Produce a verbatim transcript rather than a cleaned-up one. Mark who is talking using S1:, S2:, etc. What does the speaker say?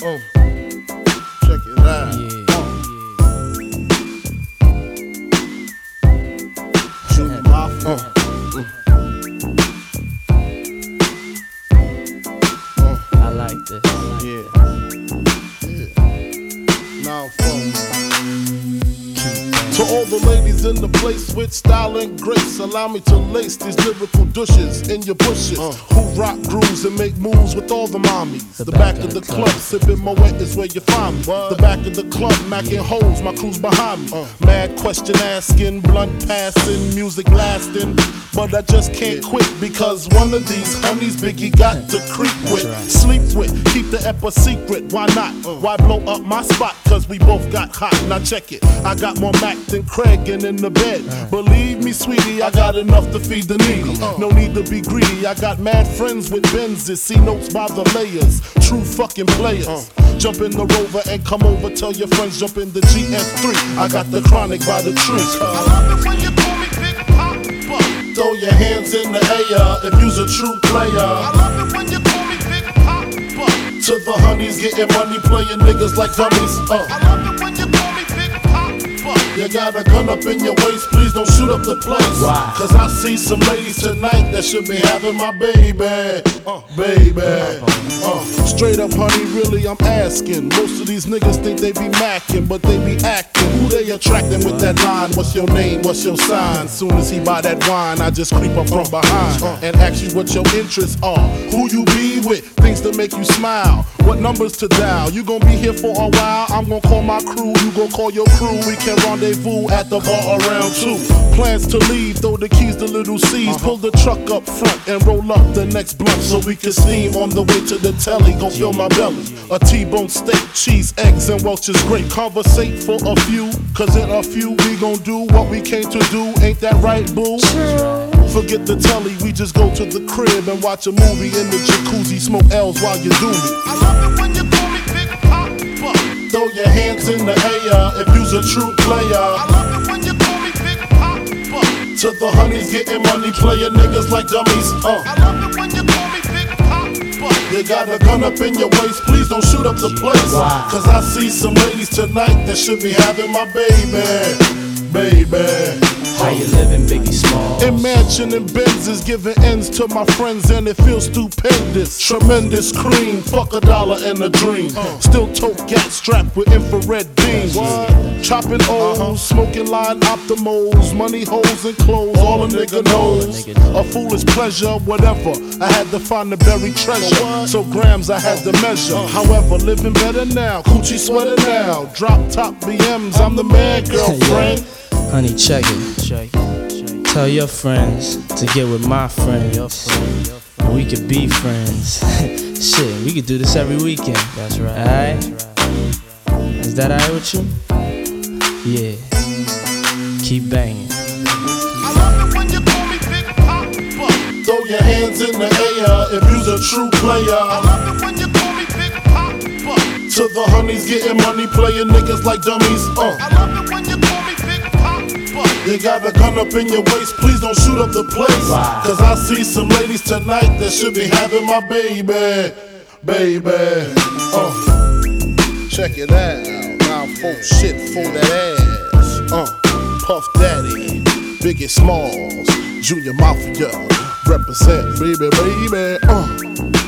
S1: Uh, check it out.
S2: Yeah.
S1: Junior Mafia. Uh.
S2: I like this.
S1: Yeah. Yeah. Now phone. To all the ladies in the place with style and grace, allow me to lace these lyrical douches in your bushes. Uh. Who rock grooves and make moves with all the mommies. The, the back, back of the, the club, club sipping Moet is where you find me. What? The back of the club, macking yeah. holes, my crew's behind me. Uh. Mad question asking, blunt passing, music lasting. But I just can't yeah. quit because one of these honeys Biggie got to creep with, right. sleep with, keep the ep a secret. Why not? Uh. Why blow up my spot? Cause we both got hot. Now check it. I got more Mac than Craig and in the bed. Uh. Believe me, sweetie, I got enough to feed the needy. Uh. No need to be greedy. I got mad friends with Benzes, see notes by the layers. True fucking players. Uh. Jump in the Rover and come over. Tell your friends jump in the G S three. I got the chronic by the tree. Uh.
S3: I love it when you call me Big Papa.
S1: Throw your hands in the air if you's a true player.
S3: I love it when you call me Big Papa.
S1: To the honeys getting money, playing niggas like dummies. Uh.
S3: I love it when you call me Big Papa.
S1: You got a gun up in your waist, please don't shoot up the place.
S2: Wow.
S1: Cause I see some ladies tonight that should be having my baby. Uh, baby. Uh, straight up, honey, really, I'm asking. Most of these niggas think they be macking, but they be acting. Who they attracting with that line? What's your name? What's your sign? Soon as he buy that wine, I just creep up from behind and ask you what your interests are. Who you be with? Things to make you smile. What numbers to dial? You gon' be here for a while. I'm gon' call my crew. You gon' call your crew. We can rendezvous at the bar around two. Plans to leave, throw the keys to little C's. Uh-huh. Pull the truck up front and roll up the next blunt so we can steam on the way to the telly. Gon' fill my belly. A T-bone steak, cheese, eggs, and Welch's grape. Conversate for a few, cause in a few we gon' do what we came to do. Ain't that right, boo? Forget the telly, we just go to the crib and watch a movie in the jacuzzi. Smoke L's while you do me.
S3: I love it when you call me Big Papa.
S1: Throw your hands in the air if you's a true player.
S3: I love it when you call me Big Papa.
S1: To the honeys getting money, playing niggas like dummies. Uh.
S3: I love it when you call me Big Papa.
S1: You got a gun up in your waist, please don't shoot up the place.
S2: Wow.
S1: Cause I see some ladies tonight that should be having my baby. Baby.
S2: How you living, Biggie Smalls?
S1: Imagine and Benzes giving ends to my friends and it feels stupendous. Tremendous cream, fuck a dollar and a dream. Uh. Still tote gat strapped with infrared beams. What? Chopping O's, uh-huh. smoking line optimals, money holes and clothes, all a nigga knows. A foolish pleasure, whatever. I had to find the buried treasure, so grams I had to measure. Uh. However, living better now, coochie sweater now. Drop top B Ms, I'm the man, girlfriend.
S2: Honey, check it. check it. Tell your friends to get with my friends. And we could be friends. Shit, we could do this every weekend. That's right. Alright? Is that alright with you? Yeah. Keep banging.
S3: I love it when you call me Big Papa.
S1: Throw your hands in the air if you's a true player.
S3: I love it when you call me Big Papa.
S1: To the honeys getting money, playing niggas like dummies. Uh.
S3: I love it when you call me Big Papa.
S1: You got a gun up in your waist, please don't shoot up the place.
S2: Wow.
S1: Cause I see some ladies tonight that should be having my baby. Baby. Uh. Check it out. Now folk shit for that ass. Uh. Puff Daddy, Biggie Smalls, Junior Mafia. Represent, baby, baby. Uh.